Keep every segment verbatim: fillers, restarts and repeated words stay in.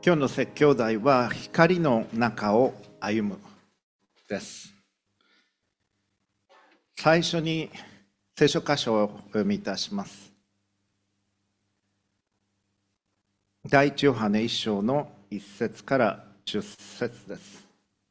今日の説教題は光の中を歩むです。最初に聖書箇所をお読みいたします。第一ヨハネ一章の一節から十節です。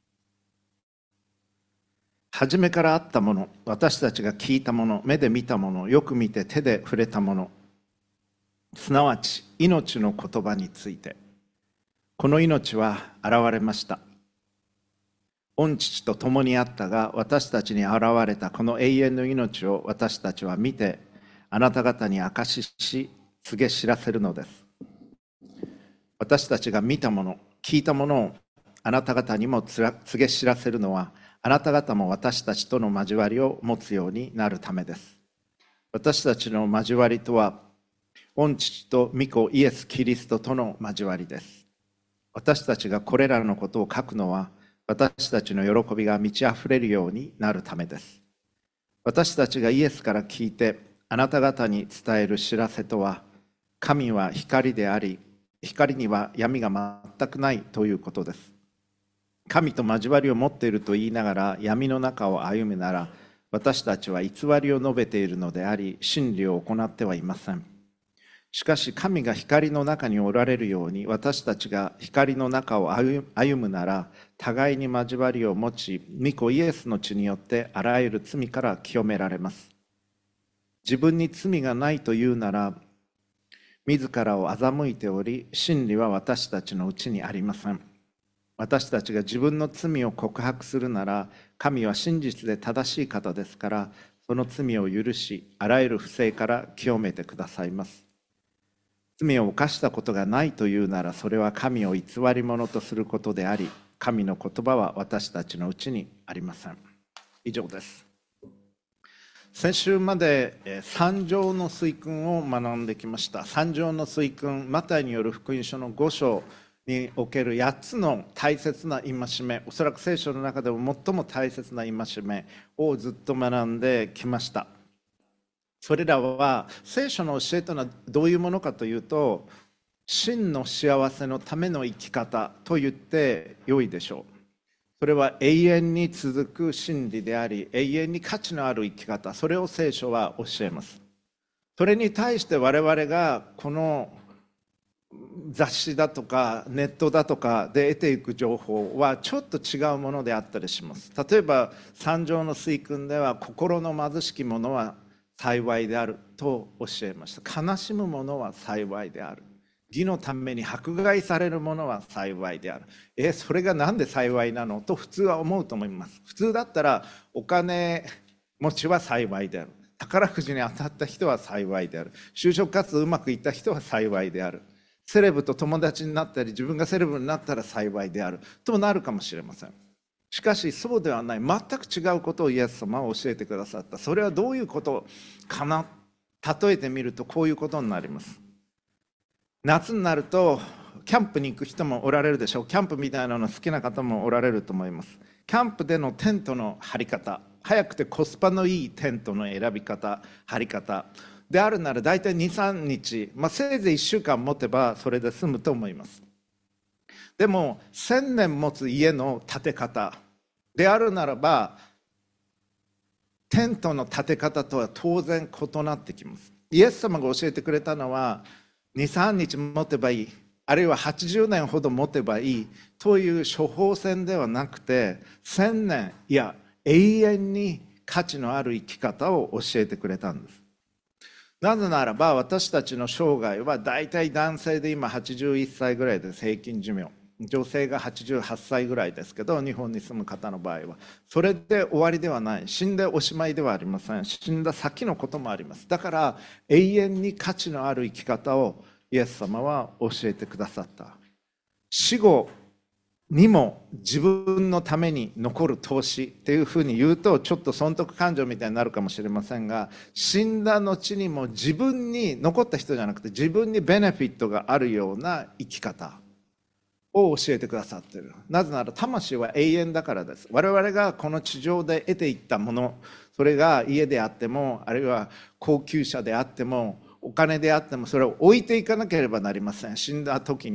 初めからあったもの、私たちが聞いたもの、目で見たもの、よく見て手で触れたもの、すなわち命の言葉について。この命は現れました。御父と共にあったが、私たちに現れたこの永遠の命を私たちは見て、あなた方に証しし、告げ知らせるのです。私たちが見たもの、聞いたものをあなた方にも告げ知らせるのは、あなた方も私たちとの交わりを持つようになるためです。私たちの交わりとは、御父と御子イエス・キリストとの交わりです。私たちがこれらのことを書くのは、私たちの喜びが満ち溢れるようになるためです。私たちがイエスから聞いて、あなた方に伝える知らせとは、神は光であり、光には闇が全くないということです。神と交わりを持っていると言いながら、闇の中を歩むなら、私たちは偽りを述べているのであり、真理を行ってはいません。しかし神が光の中におられるように、私たちが光の中を歩むなら、互いに交わりを持ち、御子イエスの血によってあらゆる罪から清められます。自分に罪がないというなら、自らを欺いており、真理は私たちのうちにありません。私たちが自分の罪を告白するなら、神は真実で正しい方ですから、その罪を許し、あらゆる不正から清めてくださいます。罪を犯したことがないというなら、それは神を偽り者とすることであり、神の言葉は私たちのうちにありません。以上です。先週まで三条の水訓を学んできました。三条の水訓、マタイによる福音書のご章におけるやっつの大切な戒め、おそらく聖書の中でも最も大切な戒めをずっと学んできました。それらは聖書の教えというのはどういうものかというと、真の幸せのための生き方と言ってよいでしょう。それは永遠に続く真理であり、永遠に価値のある生き方、それを聖書は教えます。それに対して我々がこの雑誌だとかネットだとかで得ていく情報はちょっと違うものであったりします。例えば三条の水訓では、心の貧しき者は幸いであると教えました。悲しむ者は幸いである。義のために迫害される者は幸いである。え、それがなんで幸いなのと普通は思うと思います。普通だったら、お金持ちは幸いである。宝くじに当たった人は幸いである。就職活動うまくいった人は幸いである。セレブと友達になったり、自分がセレブになったら幸いであるとなるかもしれません。しかしそうではない、全く違うことをイエス様は教えてくださった。それはどういうことかな。例えてみるとこういうことになります。夏になるとキャンプに行く人もおられるでしょう。キャンプみたいなの好きな方もおられると思います。キャンプでのテントの張り方、早くてコスパのいいテントの選び方、張り方であるなら、大体に、さんにち、まあ、せいぜいいっしゅうかん持てばそれで済むと思います。でもせんねん持つ家の建て方であるならば、テントの建て方とは当然異なってきます。イエス様が教えてくれたのは、に、さんにち持てばいい、あるいははちじゅうねんほど持てばいいという処方箋ではなくて、せんねん、いや永遠に価値のある生き方を教えてくれたんです。なぜならば、私たちの生涯はだいたい男性で今はちじゅういっさいぐらいです。平均寿命。女性がはちじゅうはっさいぐらいですけど、日本に住む方の場合はそれで終わりではない。死んでおしまいではありません。死んだ先のこともあります。だから永遠に価値のある生き方をイエス様は教えてくださった。死後にも自分のために残る投資っていうふうに言うと、ちょっと損得感情みたいになるかもしれませんが、死んだ後にも自分に、残った人じゃなくて自分にベネフィットがあるような生き方を教えてくださっている。なぜなら魂は永遠だからです。我々がこの地上で得ていったもの、それが家であっても、あるいは高級車であっても、お金であっても、それを置いていかなければなりません。死んだ時に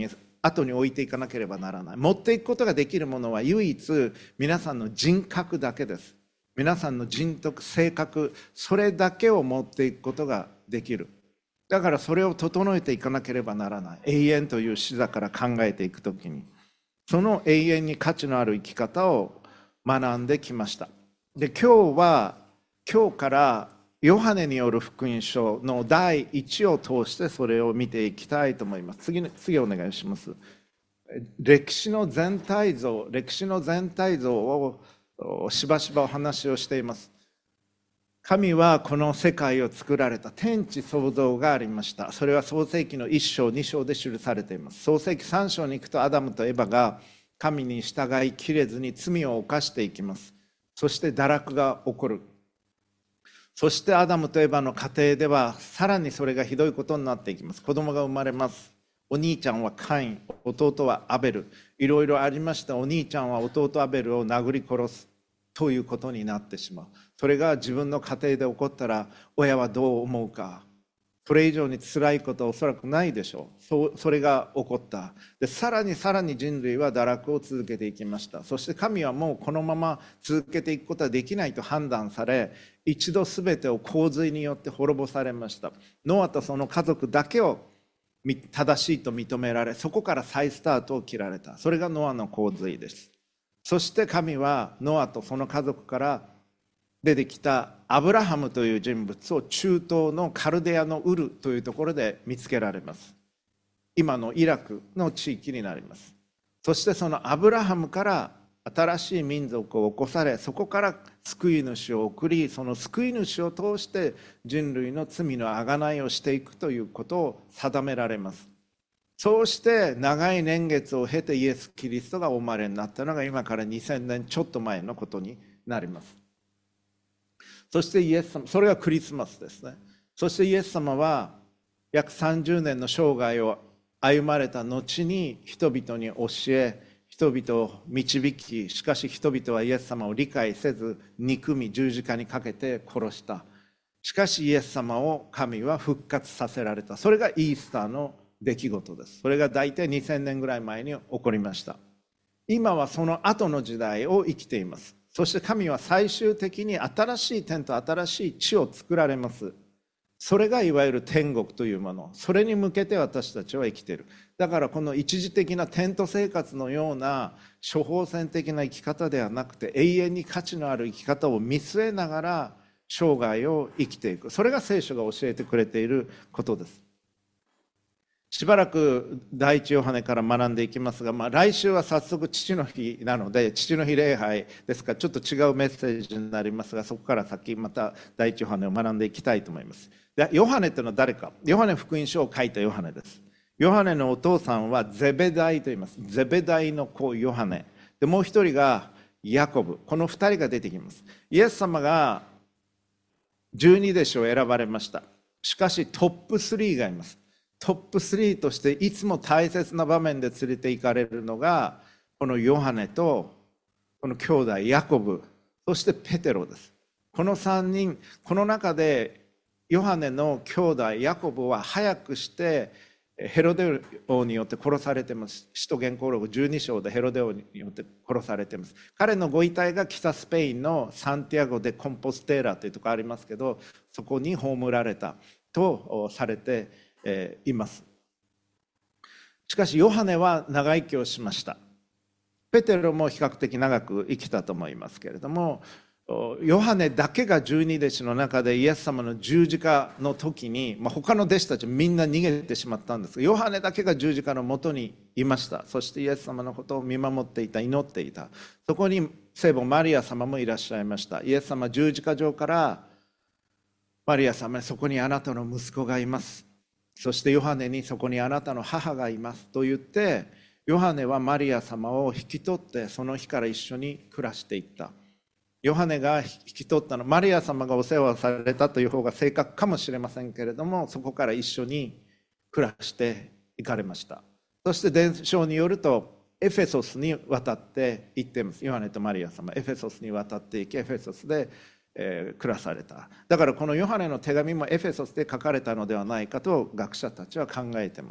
後に置いていかなければならない。持っていくことができるものは唯一皆さんの人格だけです。皆さんの人徳、性格、それだけを持っていくことができる。だからそれを整えていかなければならない。永遠という視座から考えていくときに、その永遠に価値のある生き方を学んできました。で、今日は今日からヨハネによる福音書のだいいちを通してそれを見ていきたいと思います。次、次お願いします。歴史の全体像、歴史の全体像をしばしばお話をしています。神はこの世界を作られた。天地創造がありました。それは創世記のいっ章に章で記されています。創世記さん章に行くとアダムとエバが神に従いきれずに罪を犯していきます。そして堕落が起こる。そしてアダムとエバの家庭ではさらにそれがひどいことになっていきます。子供が生まれます。お兄ちゃんはカイン、弟はアベル。いろいろありました。お兄ちゃんは弟アベルを殴り殺すということになってしまう。それが自分の家庭で起こったら親はどう思うか。それ以上に辛いことはおそらくないでしょう。そ, それが起こった。で、さらにさらに人類は堕落を続けていきました。そして神はもうこのまま続けていくことはできないと判断され、一度すべてを洪水によって滅ぼされました。ノアとその家族だけを正しいと認められ、そこから再スタートを切られた。それがノアの洪水です。そして神はノアとその家族から出てきたアブラハムという人物を中東のカルデアのウルというところで見つけられます。今のイラクの地域になります。そしてそのアブラハムから新しい民族を起こされ、そこから救い主を送り、その救い主を通して人類の罪の贖いをしていくということを定められます。そうして長い年月を経てイエス・キリストがお生まれになったのが今からにせんねんちょっと前のことになります。そしてイエス様、それがクリスマスですね。そしてイエス様は約さんじゅうねんの生涯を歩まれた後に人々に教え、人々を導き、しかし人々はイエス様を理解せず憎み十字架にかけて殺した。しかしイエス様を神は復活させられた。それがイースターの出来事です。それが大体にせんねんぐらい前に起こりました。今はその後の時代を生きています。そして神は最終的に新しい天と新しい地を作られます。それがいわゆる天国というもの。それに向けて私たちは生きている。だからこの一時的なテント生活のような処方箋的な生き方ではなくて、永遠に価値のある生き方を見据えながら生涯を生きていく。それが聖書が教えてくれていることです。しばらく第一ヨハネから学んでいきますが、まあ、来週は早速父の日なので、父の日礼拝ですからちょっと違うメッセージになりますが、そこから先また第一ヨハネを学んでいきたいと思います。で、ヨハネというのは誰か。ヨハネ福音書を書いたヨハネです。ヨハネのお父さんはゼベダイと言います。ゼベダイの子ヨハネで、もう一人がヤコブ。この二人が出てきます。イエス様が十二弟子を選ばれました。しかしトップスリーがいます。トップスリーとしていつも大切な場面で連れて行かれるのがこのヨハネとこの兄弟ヤコブ、そしてペテロです。このさんにん、この中でヨハネの兄弟ヤコブは早くしてヘロデ王によって殺されています。使徒言行録じゅうに章でヘロデ王によって殺されています。彼のご遺体が北スペインのサンティアゴ・デ・コンポステーラというところありますけど、そこに葬られたとされています。しかしヨハネは長生きをしました。ペテロも比較的長く生きたと思いますけれども、ヨハネだけが十二弟子の中でイエス様の十字架の時に、まあ、他の弟子たちみんな逃げてしまったんですが、ヨハネだけが十字架のもとにいました。そしてイエス様のことを見守っていた、祈っていた。そこに聖母マリア様もいらっしゃいました。イエス様十字架上からマリア様に、そこにあなたの息子がいます、そしてヨハネにそこにあなたの母がいますと言って、ヨハネはマリア様を引き取ってその日から一緒に暮らしていった。ヨハネが引き取ったの、マリア様がお世話されたという方が正確かもしれませんけれども、そこから一緒に暮らしていかれました。そして伝承によるとエフェソスに渡って行っています。ヨハネとマリア様、エフェソスに渡っていき、エフェソスでえー、暮らされた。だからこのヨハネの手紙もエフェソスで書かれたのではないかと学者たちは考えています。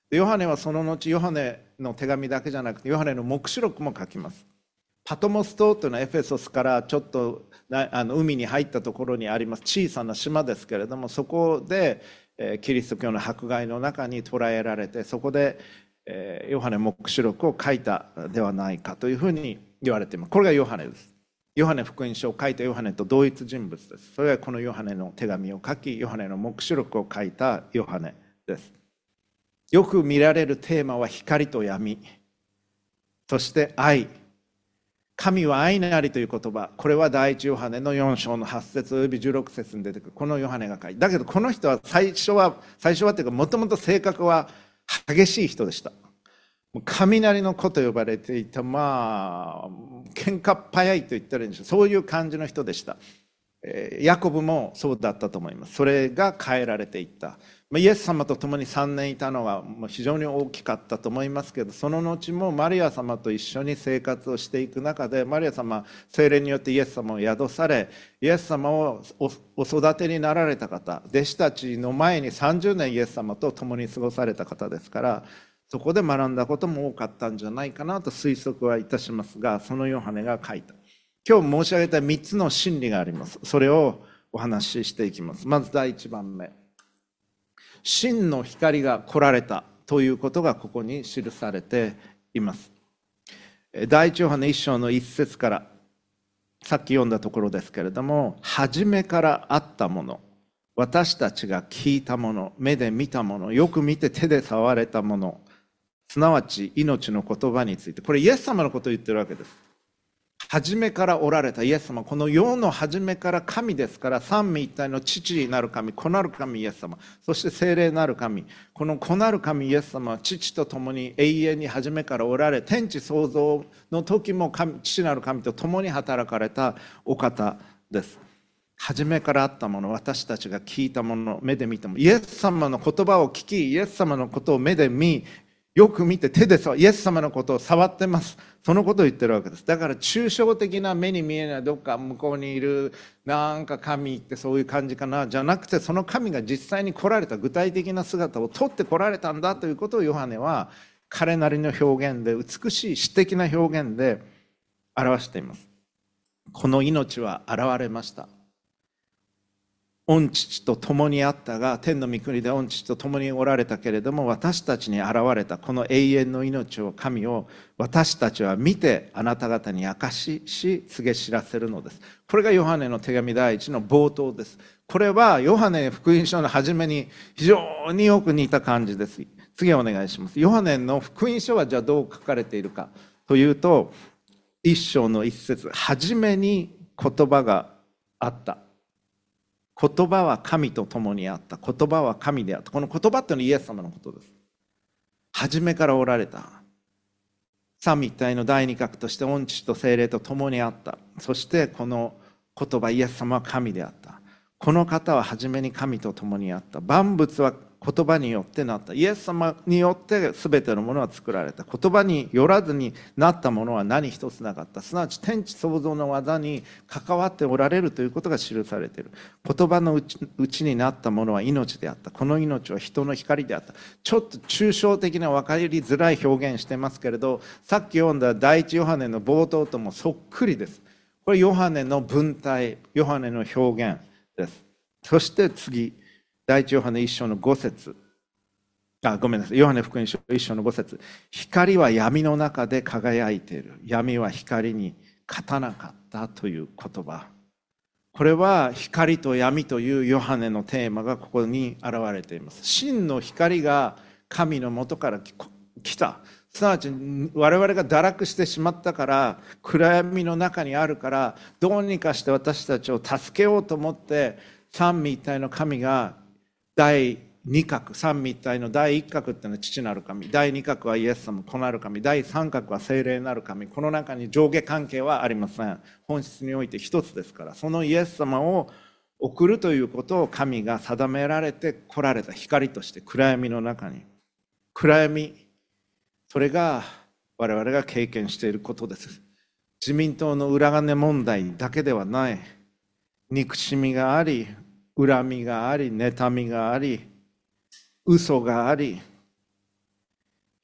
でヨハネはその後、ヨハネの手紙だけじゃなくてヨハネの黙示録も書きます。パトモス島というのはエフェソスからちょっとあの海に入ったところにあります小さな島ですけれども、そこでキリスト教の迫害の中に捕らえられて、そこでヨハネ黙示録を書いたではないかというふうに言われています。これがヨハネです。ヨハネ福音書を書いたヨハネと同一人物です。それがこのヨハネの手紙を書き、ヨハネの黙示録を書いたヨハネです。よく見られるテーマは光と闇、そして愛。神は愛なりという言葉、これは第一ヨハネのよん章のはち節およびじゅうろく節に出てくるこのヨハネが書いた。だけどこの人は最初は最初はというか、もともと性格は激しい人でした。雷の子と呼ばれていた、まあ喧嘩っ早いと言ったらいいんでしょう、そういう感じの人でした。ヤコブもそうだったと思います。それが変えられていった。イエス様と共にさんねんいたのは非常に大きかったと思いますけど、その後もマリア様と一緒に生活をしていく中で、マリア様は聖霊によってイエス様を宿され、イエス様をお育てになられた方、弟子たちの前にさんじゅうねんイエス様と共に過ごされた方ですから、そこで学んだことも多かったんじゃないかなと推測はいたしますが、そのヨハネが書いた。今日申し上げたみっつの真理があります。それをお話ししていきます。まずだいいちばんめ、真の光が来られたということがここに記されています。第一ヨハネいっ章のいち節から、さっき読んだところですけれども、初めからあったもの、私たちが聞いたもの、目で見たもの、よく見て手で触れたもの、すなわち命の言葉について、これイエス様のことを言ってるわけです。初めからおられたイエス様、この世の初めから神ですから、三位一体の父なる神、子なる神イエス様、そして聖霊なる神、この子なる神イエス様は父と共に永遠に初めからおられ、天地創造の時も神父なる神と共に働かれたお方です。初めからあったもの、私たちが聞いたもの、目で見たもの、イエス様の言葉を聞き、イエス様のことを目で見、よく見て手で触、イエス様のことを触ってます。そのことを言ってるわけです。だから抽象的な目に見えないどっか向こうにいるなんか神ってそういう感じかなじゃなくて、その神が実際に来られた具体的な姿を取って来られたんだということをヨハネは彼なりの表現で、美しい詩的な表現で表しています。この命は現れました。御父と共にあったが、天の御国で御父と共におられたけれども、私たちに現れたこの永遠の命を、神を私たちは見てあなた方に明かしし告げ知らせるのです。これがヨハネの手紙第一の冒頭です。これはヨハネ福音書の初めに非常によく似た感じです。次お願いします。ヨハネの福音書はじゃあどう書かれているかというと、一章の一節、初めに言葉があった。言葉は神と共にあった。言葉は神であった。この言葉っていうのはイエス様のことです。初めからおられた。三位一体の第二角として御父と聖霊と共にあった。そしてこの言葉、イエス様は神であった。この方は初めに神と共にあった。万物は言葉によってなった。イエス様によって全てのものは作られた。言葉によらずになったものは何一つなかった。すなわち天地創造の技に関わっておられるということが記されている。言葉のうち、うちになったものは命であった。この命は人の光であった。ちょっと抽象的な分かりづらい表現してますけれど、さっき読んだ第一ヨハネの冒頭ともそっくりです。これヨハネの文体、ヨハネの表現です。そして次、第一ヨハネ一章の五節、あ、ごめんなさい、ヨハネ福音書一章の五節、光は闇の中で輝いている。闇は光に勝たなかったという言葉。これは光と闇というヨハネのテーマがここに現れています。真の光が神のもとから来た。すなわち我々が堕落してしまったから、暗闇の中にあるから、どうにかして私たちを助けようと思って三位一体の神が第二角、三位一体の第一角っていうのは父なる神、第二角はイエス様子なる神、第三角は聖霊なる神。この中に上下関係はありません。本質において一つですから、そのイエス様を送るということを神が定められて来られた光として、暗闇の中に、暗闇、それが我々が経験していることです。自民党の裏金問題だけではない、憎しみがあり、恨みがあり、妬みがあり、嘘があり、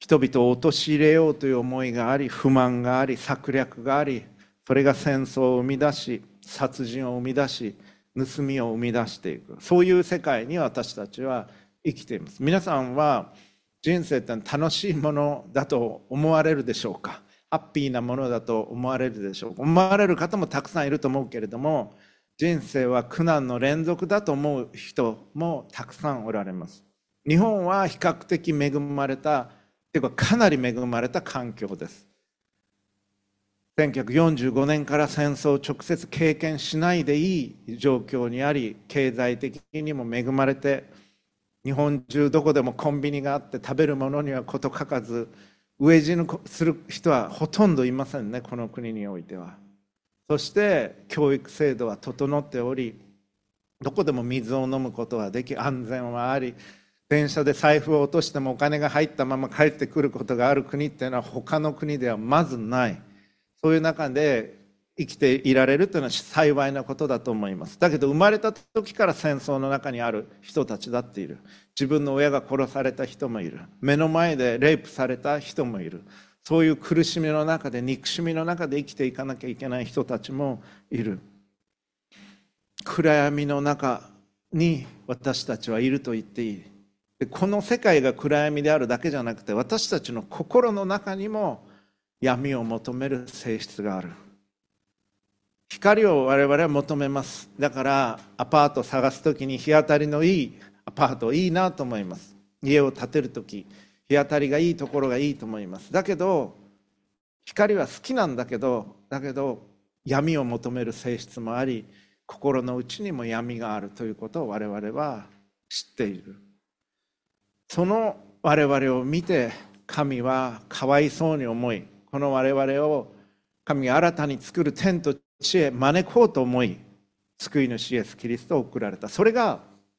人々を陥れようという思いがあり、不満があり、策略があり、それが戦争を生み出し、殺人を生み出し、盗みを生み出していく、そういう世界に私たちは生きています。皆さんは人生って楽しいものだと思われるでしょうか。ハッピーなものだと思われるでしょうか。思われる方もたくさんいると思うけれども、人生は苦難の連続だと思う人もたくさんおられます。日本は比較的恵まれた、というかかなり恵まれた環境です。せんきゅうひゃくよんじゅうごねんから戦争を直接経験しないでいい状況にあり、経済的にも恵まれて、日本中どこでもコンビニがあって食べるものには事欠かず、飢え死ぬする人はほとんどいませんね、この国においては。そして教育制度は整っており、どこでも水を飲むことができ、安全はあり、電車で財布を落としてもお金が入ったまま帰ってくることがある国っていうのは他の国ではまずない。そういう中で生きていられるというのは幸いなことだと思います。だけど生まれた時から戦争の中にある人たちだっている。自分の親が殺された人もいる。目の前でレイプされた人もいる。そういう苦しみの中で、憎しみの中で生きていかなきゃいけない人たちもいる。暗闇の中に私たちはいると言っていい。でこの世界が暗闇であるだけじゃなくて、私たちの心の中にも闇を求める性質がある。光を我々は求めます。だからアパートを探すときに日当たりのいいアパートいいなと思います。家を建てるとき日当たりがいいところがいいと思います。だけど光は好きなんだけどだけど闇を求める性質もあり、心の内にも闇があるということを我々は知っている。その我々を見て神はかわいそうに思い、この我々を神が新たに作る天と地へ招こうと思い、救い主イエスキリストを送られた。それが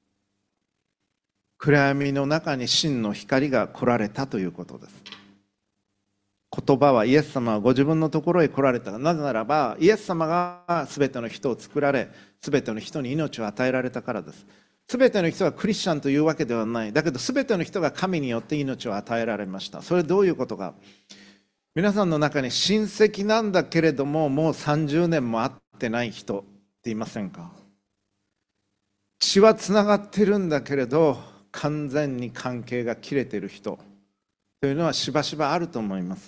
暗闇の中に真の光が来られたということです。言葉はイエス様はご自分のところへ来られた。なぜならばイエス様が全ての人を作られ、全ての人に命を与えられたからです。全ての人がクリスチャンというわけではない。だけど全ての人が神によって命を与えられました。それどういうことか。皆さんの中に親戚なんだけれどももうさんじゅうねんも会ってない人っていませんか。血はつながってるんだけれど完全に関係が切れている人というのはしばしばあると思います。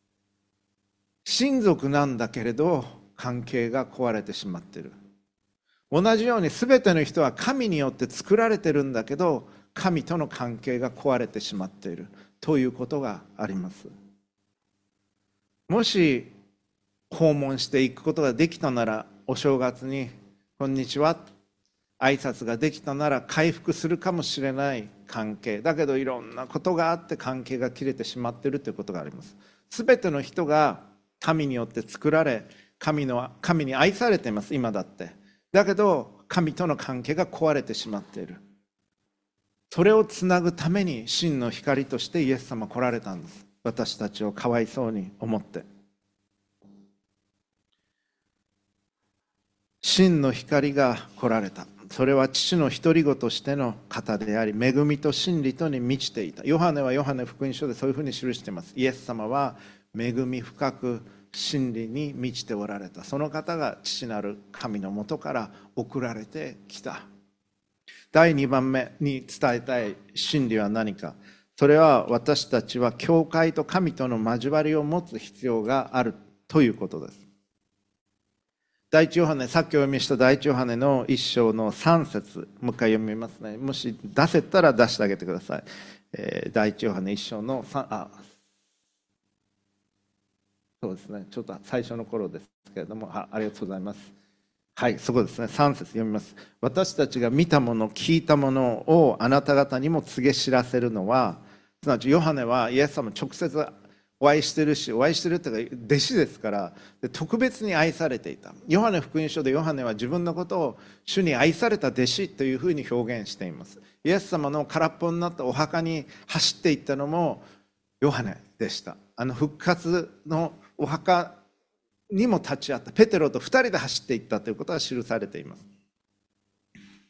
親族なんだけれど関係が壊れてしまっている。同じように全ての人は神によって作られてるんだけど神との関係が壊れてしまっているということがあります。もし訪問していくことができたなら、お正月にこんにちは挨拶ができたなら回復するかもしれない関係だけど、いろんなことがあって関係が切れてしまっているということがあります。すべての人が神によって作られ、神の神に愛されています。今だってだけど神との関係が壊れてしまっている。それをつなぐために真の光としてイエス様来られたんです。私たちをかわいそうに思って。真の光が来られた。それは父の独り子としての方であり、恵みと真理とに満ちていた。ヨハネはヨハネ福音書でそういうふうに記しています。イエス様は恵み深く真理に満ちておられた。その方が父なる神のもとから送られてきた。だいにばんめに伝えたい真理は何か。それは私たちは教会と神との交わりを持つ必要があるということです。第一ヨハネ、さっきお読みした第一ヨハネの一章のさん節、もう一回読みますね。もし出せたら出してあげてください。えー、第一ヨハネ一章のさん、あ、そうですね、ちょっと最初の頃ですけれども、あ、ありがとうございます。はい、そこですね、さん節読みます。私たちが見たもの、聞いたものをあなた方にも告げ知らせるのは、すなわちヨハネはイエス様直接お会いしてるし、お会いしてるっていうか弟子ですから、特別に愛されていた。ヨハネ福音書でヨハネは自分のことを主に愛された弟子というふうに表現しています。イエス様の空っぽになったお墓に走っていったのもヨハネでした。あの復活のお墓にも立ち会ったペテロとふたりで走っていったということが記されています。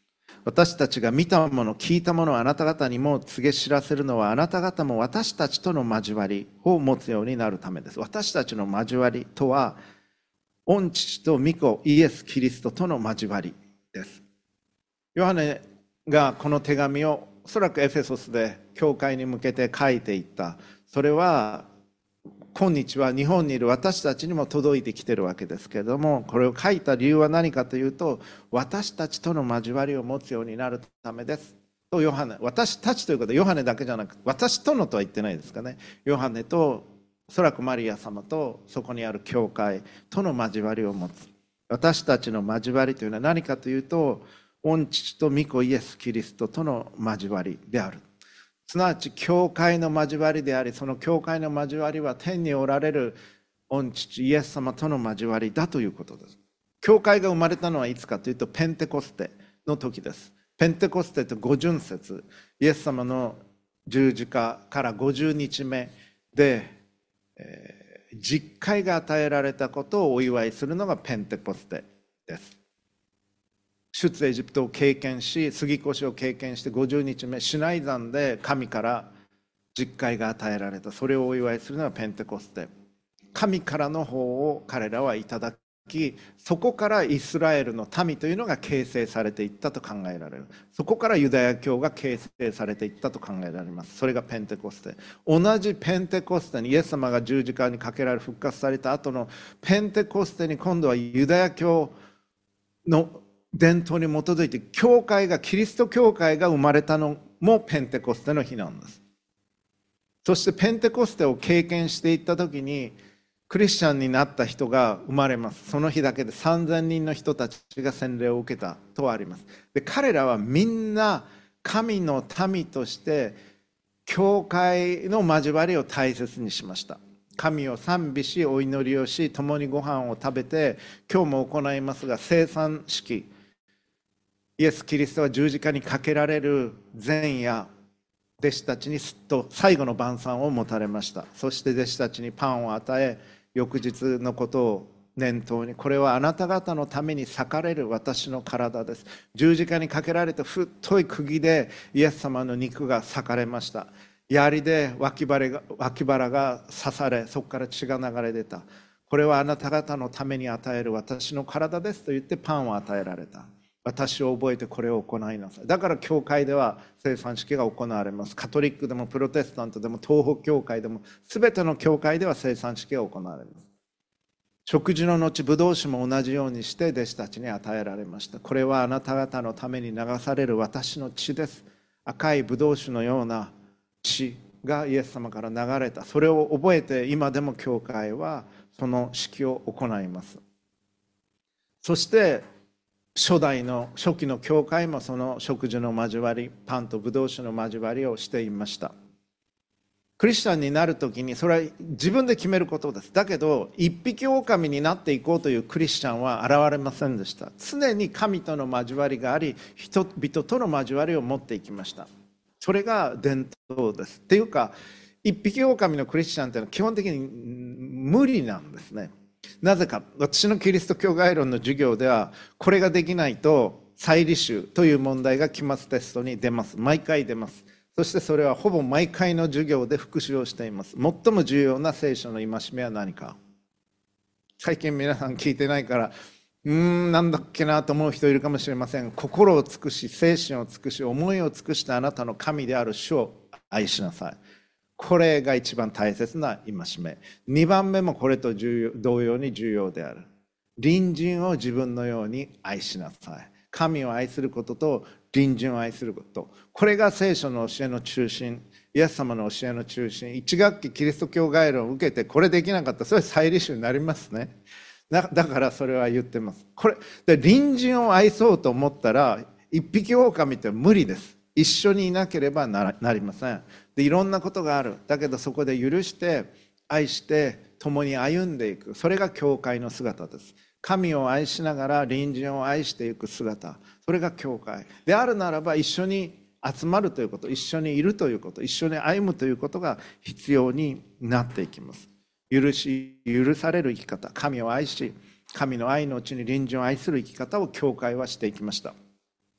私たちが見たもの、聞いたものをあなた方にも告げ知らせるのは、あなた方も私たちとの交わりを持つようになるためです。私たちの交わりとは、御父と御子イエス・キリストとの交わりです。ヨハネがこの手紙をおそらくエフェソスで教会に向けて書いていった。それは今日は日本にいる私たちにも届いてきているわけですけれども、これを書いた理由は何かというと、私たちとの交わりを持つようになるためですとヨハネ、私たちということはヨハネだけじゃなく、私とのとは言ってないですかね。ヨハネとおそらくマリア様とそこにある教会との交わりを持つ。私たちの交わりというのは何かというと、御父と御子イエス・キリストとの交わりである。すなわち教会の交わりであり、その教会の交わりは天におられる御父イエス様との交わりだということです。教会が生まれたのはいつかというと、ペンテコステの時です。ペンテコステと五巡節、イエス様の十字架からごじゅうにちめで、えー、実戒が与えられたことをお祝いするのがペンテコステです。出エジプトを経験し、杉越を経験してごじゅうにちめ、シナイ山で神から実戒が与えられた。それをお祝いするのはペンテコステ。神からの方を彼らはいただき、そこからイスラエルの民というのが形成されていったと考えられる。そこからユダヤ教が形成されていったと考えられます。それがペンテコステ。同じペンテコステにイエス様が十字架にかけられ復活された後のペンテコステに、今度はユダヤ教の伝統に基づいて教会が、キリスト教会が生まれたのもペンテコステの日なんです。そしてペンテコステを経験していった時に、クリスチャンになった人が生まれます。その日だけでさんぜんにんの人たちが洗礼を受けたとあります。で、彼らはみんな神の民として教会の交わりを大切にしました。神を賛美し、お祈りをし、共にご飯を食べて、今日も行いますが、聖餐式、イエス・キリストは十字架にかけられる前夜、弟子たちにすっと最後の晩餐を持たれました。そして弟子たちにパンを与え、翌日のことを念頭に、これはあなた方のために裂かれる私の体です。十字架にかけられた太い釘でイエス様の肉が裂かれました。槍で脇腹が、脇腹が刺され、そこから血が流れ出た。これはあなた方のために与える私の体ですと言ってパンを与えられた。私を覚えてこれを行いなさい。だから教会では聖餐式が行われます。カトリックでもプロテスタントでも東北教会でも全ての教会では聖餐式が行われます。食事の後、ブドウ酒も同じようにして弟子たちに与えられました。これはあなた方のために流される私の血です。赤いブドウ酒のような血がイエス様から流れた。それを覚えて今でも教会はその式を行います。そして初代の初期の教会もその食事の交わり、パンとブドウ酒の交わりをしていました。クリスチャンになるときにそれは自分で決めることです。だけど一匹狼になっていこうというクリスチャンは現れませんでした。常に神との交わりがあり、人々との交わりを持っていきました。それが伝統です。っていうか、一匹狼のクリスチャンというのは基本的に無理なんですね。なぜか、私のキリスト教概論の授業ではこれができないと再履修という問題が期末テストに出ます。毎回出ます。そしてそれはほぼ毎回の授業で復習をしています。最も重要な聖書の戒めは何か。最近皆さん聞いてないからうーんなんだっけなと思う人いるかもしれません。心を尽くし、精神を尽くし、思いを尽くしてあなたの神である主を愛しなさい。これが一番大切な戒め。にばんめもこれと同様に重要である。隣人を自分のように愛しなさい。神を愛することと隣人を愛すること。これが聖書の教えの中心。イエス様の教えの中心。一学期キリスト教概論を受けてこれできなかったらそれ再履修になりますね。だ, だからそれは言ってます。これで隣人を愛そうと思ったら一匹狼って無理です。一緒にいなければ な, なりません。でいろんなことがある。だけどそこで許して愛して共に歩んでいく。それが教会の姿です。神を愛しながら隣人を愛していく姿。それが教会であるならば、一緒に集まるということ、一緒にいるということ、一緒に歩むということが必要になっていきます。許し許される生き方、神を愛し神の愛のうちに隣人を愛する生き方を教会はしていきました。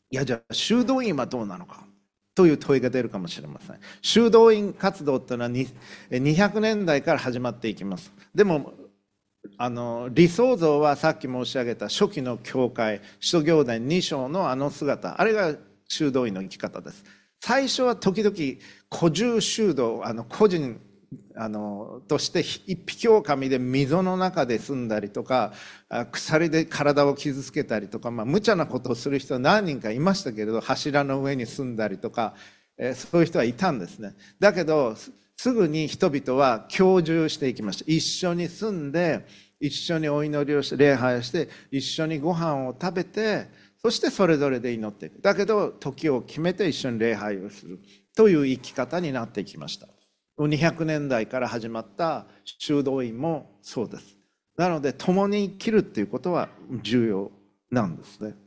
いや、じゃあ修道院はどうなのかという問いが出るかもしれません。修道院活動というのはにひゃくねんだいから始まっていきます。でもあの理想像はさっき申し上げた初期の教会使徒行伝に章のあの姿、あれが修道院の生き方です。最初は時々個獣修道、あの個人あのとして一匹狼で溝の中で住んだりとか、鎖で体を傷つけたりとか、まあ、無茶なことをする人は何人かいましたけれど、柱の上に住んだりとか、えー、そういう人はいたんですね。だけどすぐに人々は共住していきました。一緒に住んで、一緒にお祈りをして礼拝をして、一緒にご飯を食べて、そしてそれぞれで祈っていく。だけど時を決めて一緒に礼拝をするという生き方になっていきました。にひゃくねんだいから始まった修道院もそうです。なので共に生きるっていうことは重要なんですね。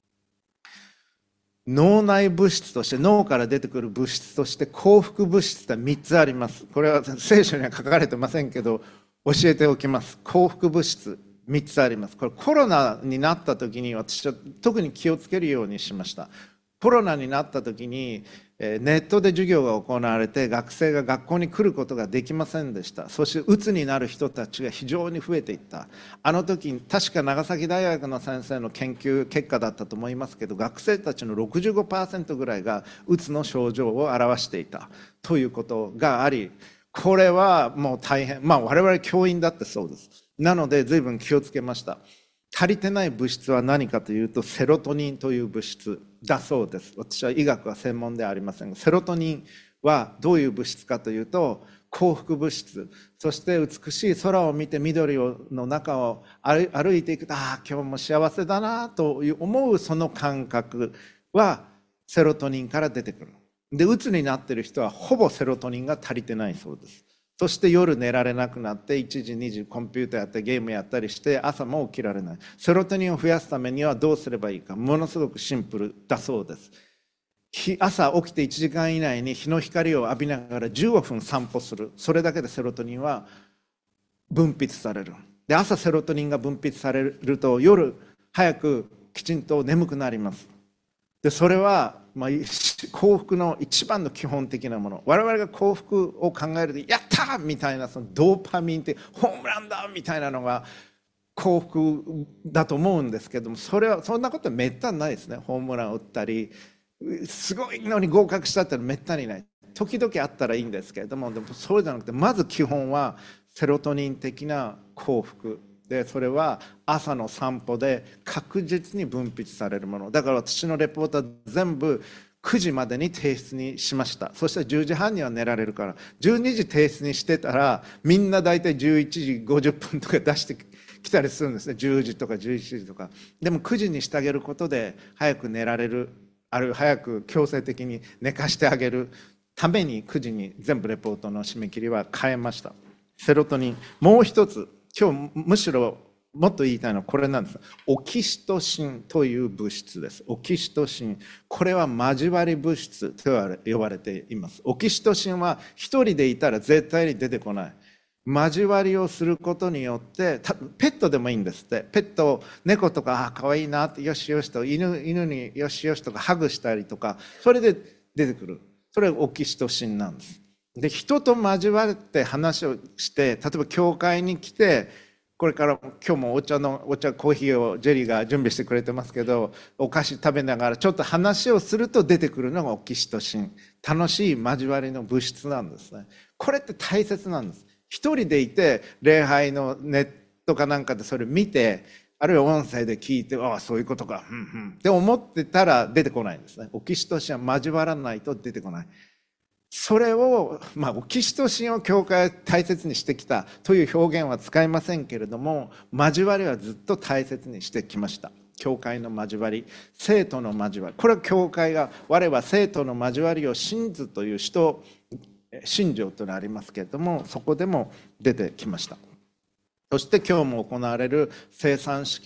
脳内物質として、脳から出てくる物質として幸福物質ってみっつあります。これは聖書には書かれてませんけど教えておきます。幸福物質みっつあります。これコロナになった時に私は特に気をつけるようにしました。コロナになった時にネットで授業が行われて、学生が学校に来ることができませんでした。そして鬱になる人たちが非常に増えていった。あの時に確か長崎大学の先生の研究結果だったと思いますけど、学生たちの ろくじゅうごパーセント ぐらいが鬱の症状を表していたということがあり、これはもう大変、まあ我々教員だってそうです。なので随分気をつけました。足りてない物質は何かというと、セロトニンという物質だそうです。私は医学は専門ではありませんが、セロトニンはどういう物質かというと幸福物質、そして美しい空を見て緑の中を歩いていくと、ああ今日も幸せだなと思うその感覚はセロトニンから出てくる。で、鬱になっている人はほぼセロトニンが足りてないそうです。そして夜寝られなくなっていちじにじコンピューターやってゲームやったりして朝も起きられない。セロトニンを増やすためにはどうすればいいか、ものすごくシンプルだそうです。朝起きていちじかん以内に日の光を浴びながらじゅうごふん散歩する。それだけでセロトニンは分泌される。で、朝セロトニンが分泌されると夜早くきちんと眠くなります。でそれは、まあ、幸福の一番の基本的なもの。我々が幸福を考えるとやったーみたいな、そのドーパミンってホームランだみたいなのが幸福だと思うんですけども、それはそんなことはめったにないですね。ホームランを打ったりすごいのに合格したってめったにない。時々あったらいいんですけれども、でもそうじゃなくて、まず基本はセロトニン的な幸福で、それは朝の散歩で確実に分泌されるものだから、私のレポートは全部くじまでに提出にしました。そしてじゅうじはんには寝られるから、じゅうにじ提出にしてたらみんな大体じゅういちじごじゅっぷんとか出してきたりするんですね。じゅうじとかじゅういちじとか。でもくじにしてあげることで早く寝られる、あるいは早く強制的に寝かしてあげるためにくじに全部レポートの締め切りは変えました。セロトニン、もう一つ今日むしろもっと言いたいのはこれなんです。オキシトシンという物質です。オキシトシン、これは交わり物質と呼ばれています。オキシトシンは一人でいたら絶対に出てこない。交わりをすることによって、ペットでもいいんですって。ペット、猫とか、あ、かわいいなってよしよしと、犬、犬によしよしとかハグしたりとか、それで出てくる。それがオキシトシンなんです。で、人と交わって話をして、例えば教会に来て、これから今日もお茶のお茶コーヒーをジェリーが準備してくれてますけど、お菓子食べながらちょっと話をすると出てくるのがオキシトシン。楽しい交わりの物質なんですね。これって大切なんです。一人でいて礼拝のネットかなんかでそれ見て、あるいは音声で聞いて、ああそういうことか、うんうんって思ってたら出てこないんですね。オキシトシンは交わらないと出てこない。それを、まあ、オキシトシンを教会は大切にしてきたという表現は使いませんけれども、交わりはずっと大切にしてきました。教会の交わり、生徒の交わり、これは教会が、我は生徒の交わりを信ずという使徒信条というのがありますけれども、そこでも出てきました。そして今日も行われる聖餐式、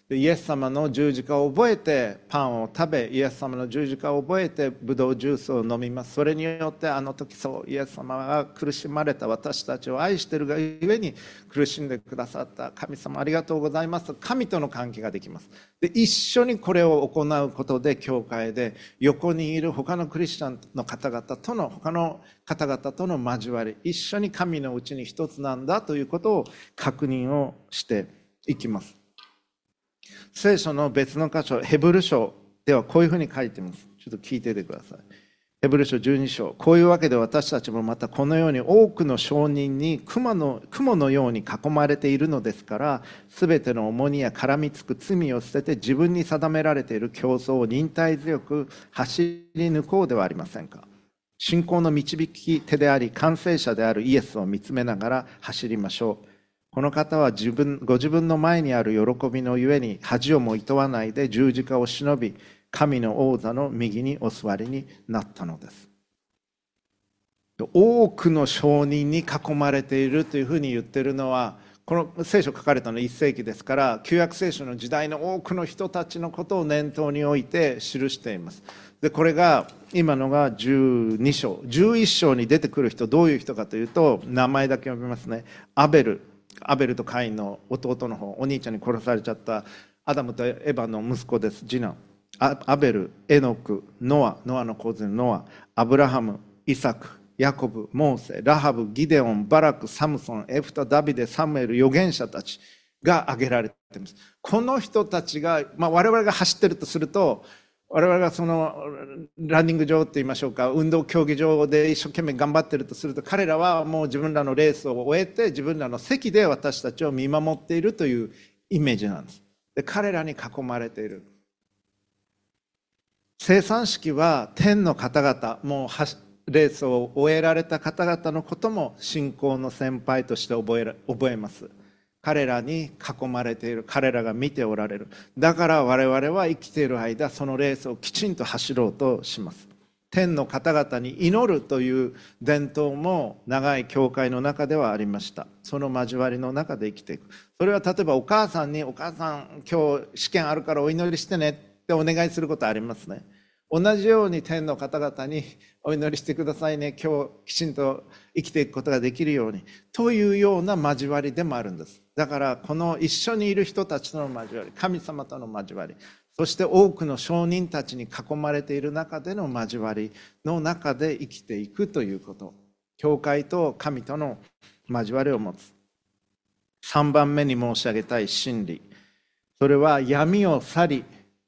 イエス様の十字架を覚えてパンを食べ、イエス様の十字架を覚えてブドウジュースを飲みます。それによってあの時そうイエス様が苦しまれた私たちを愛しているがゆえに苦しんでくださった神様ありがとうございますと神との関係ができます。で一緒にこれを行うことで教会で横にいる他のクリスチャンの方々との他の方々との交わり、一緒に神のうちに一つなんだということを確認をしていきます。聖書の別の箇所、ヘブル書ではこういうふうに書いています。ちょっと聞いててください。ヘブル書じゅうに章、こういうわけで私たちもまたこのように多くの証人に雲の、雲のように囲まれているのですから、すべての重荷や絡みつく罪を捨てて自分に定められている競争を忍耐強く走り抜こうではありませんか。信仰の導き手であり完成者であるイエスを見つめながら走りましょう。この方は自分ご自分の前にある喜びのゆえに恥をもいとわないで十字架を忍び、神の王座の右にお座りになったのです。多くの証人に囲まれているというふうに言っているのは、この聖書書かれたのはいっ世紀ですから、旧約聖書の時代の多くの人たちのことを念頭に置いて記しています。でこれが今のがじゅうに章、じゅういっ章に出てくる人、どういう人かというと、名前だけ読みますね。アベルアベルとカインの弟の方、お兄ちゃんに殺されちゃったアダムとエヴァの息子です、次男。アベル、エノク、ノア、ノアの子孫ノア、アブラハム、イサク、ヤコブ、モーセ、ラハブ、ギデオン、バラク、サムソン、エフタ、ダビデ、サムエル、預言者たちが挙げられています。この人たちが、まあ、我々が走っているとすると、我々がそのランニング場って言いましょうか、運動競技場で一生懸命頑張っているとすると、彼らはもう自分らのレースを終えて自分らの席で私たちを見守っているというイメージなんです。で彼らに囲まれている。生産式は天の方々、もうレースを終えられた方々のことも信仰の先輩として覚え、覚えます。彼らに囲まれている、彼らが見ておられる。だから我々は生きている間、そのレースをきちんと走ろうとします。天の方々に祈るという伝統も長い教会の中ではありました。その交わりの中で生きていく。それは例えばお母さんに、お母さん今日試験あるからお祈りしてねってお願いすることありますね。同じように天の方々にお祈りしてくださいね、今日きちんと生きていくことができるようにというような交わりでもあるんです。だからこの一緒にいる人たちとの交わり、神様との交わり、そして多くの証人たちに囲まれている中での交わりの中で生きていくということ、教会と神との交わりを持つ。さんばんめに申し上げたい真理、それは闇を去り、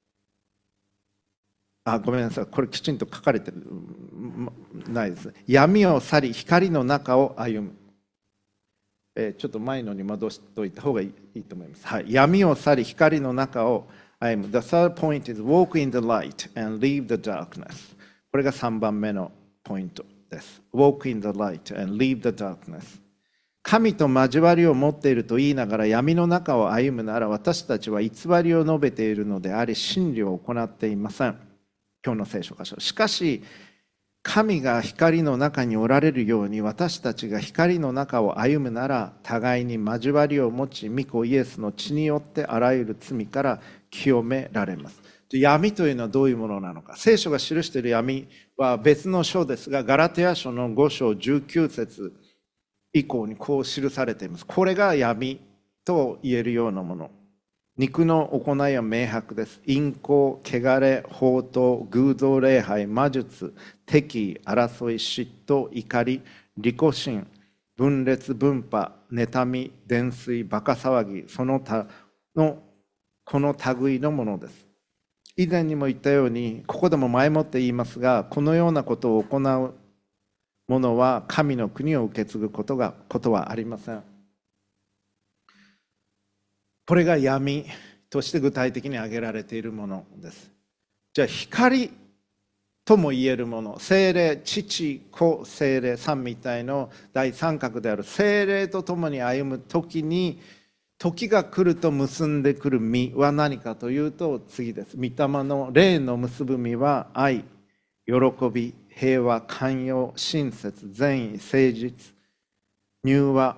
あ、ごめんなさい、これきちんと書かれてないです。闇を去り光の中を歩む。えー、ちょっと前のに戻しておいた方がいい、いいと思います。はい、闇を去り光の中を歩む。The third point is walk in the light and leave the darkness。これがさんばんめのポイントです。Walk in the light and leave the darkness。神と交わりを持っていると言いながら闇の中を歩むなら、私たちは偽りを述べているのであり、真理を行っていません。今日の聖書箇所。しかし神が光の中におられるように、私たちが光の中を歩むなら、互いに交わりを持ち、御子イエスの血によってあらゆる罪から清められます。闇というのはどういうものなのか。聖書が記している闇は別の書ですが、ガラテヤ書のご章じゅうきゅう節以降にこう記されています。これが闇と言えるようなもの。肉の行いは明白です。淫行、汚れ、放蕩、偶像礼拝、魔術、敵意、争い、嫉妬、怒り、利己心、分裂、分派、妬み、伝水、バカ騒ぎ、その他のこの類のものです。以前にも言ったように、ここでも前もって言いますが、このようなことを行う者は神の国を受け継ぐことがことはありません。これが闇として具体的に挙げられているものです。じゃあ光とも言えるもの、聖霊、父、子、聖霊、三位一体の大三角である聖霊とともに歩む時に、時が来ると結んでくる実は何かというと、次です。御霊の霊の結ぶ実は愛、喜び、平和、寛容、親切、善意、誠実、柔和、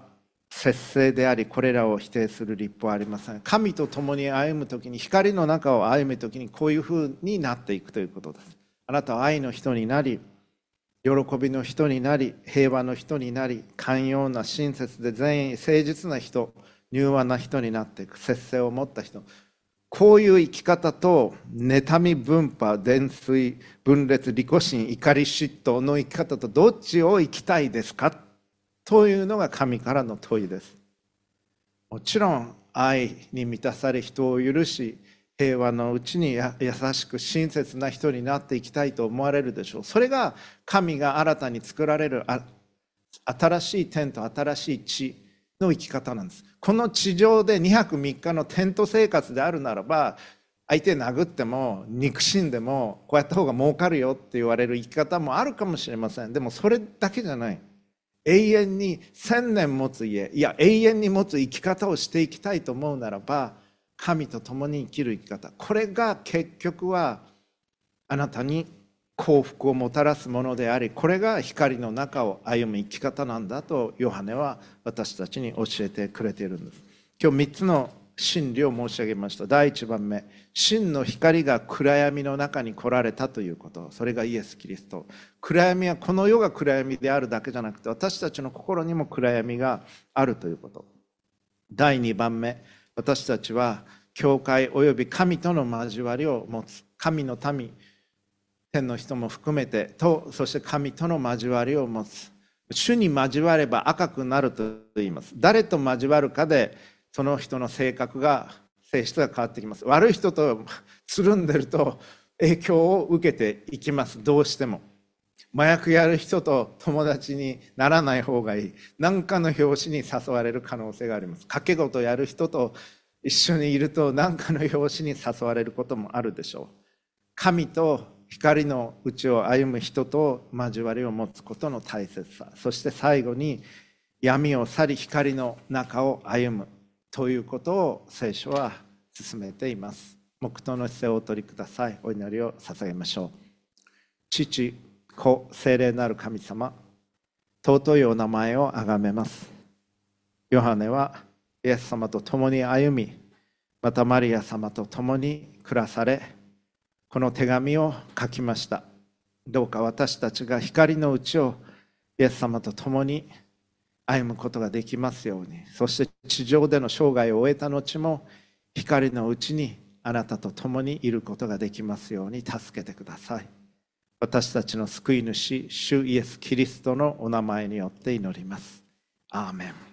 節制であり、これらを否定する立法はありません。神と共に歩むときに、光の中を歩むときにこういうふうになっていくということです。あなたは愛の人になり、喜びの人になり、平和の人になり、寛容な親切で善意誠実な人、柔和な人になっていく。節制を持った人、こういう生き方と妬み、分派、伝水、分裂、利己心、怒り、嫉妬の生き方とどっちを生きたいですかというのが神からの問いです。もちろん愛に満たされ、人を許し、平和のうちに優しく親切な人になっていきたいと思われるでしょう。それが神が新たに作られる新しい天と新しい地の生き方なんです。この地上でにはくみっかのテント生活であるならば、相手殴っても憎しんでもこうやった方が儲かるよって言われる生き方もあるかもしれません。でもそれだけじゃない。永遠に千年持つ家、いや永遠に持つ生き方をしていきたいと思うならば、神と共に生きる生き方、これが結局はあなたに幸福をもたらすものであり、これが光の中を歩む生き方なんだとヨハネは私たちに教えてくれているんです。今日みっつの真理を申し上げました。だいいちばんめ、真の光が暗闇の中に来られたということ、それがイエス・キリスト。暗闇はこの世が暗闇であるだけじゃなくて、私たちの心にも暗闇があるということ。だいにばんめ、私たちは教会および神との交わりを持つ。神の民、天の人も含めてと、そして神との交わりを持つ。主に交われば赤くなると言います。誰と交わるかでその人の性格が、性質が変わってきます。悪い人とつるんでると影響を受けていきます。どうしても麻薬やる人と友達にならない方がいい。何かの拍子に誘われる可能性があります。賭け事やる人と一緒にいると何かの拍子に誘われることもあるでしょう。神と光のうちを歩む人と交わりを持つことの大切さ、そして最後に闇を去り光の中を歩むということを聖書は進めています。黙祷の姿勢をお取りください。お祈りを捧げましょう。父、子、聖霊なる神様、尊いお名前をあがめます。ヨハネはイエス様と共に歩み、またマリア様と共に暮らされ、この手紙を書きました。どうか私たちが光のうちをイエス様と共に歩むことができますように、そして地上での生涯を終えた後も光のうちにあなたと共にいることができますように助けてください。私たちの救い主、主イエス・キリストのお名前によって祈ります。アーメン。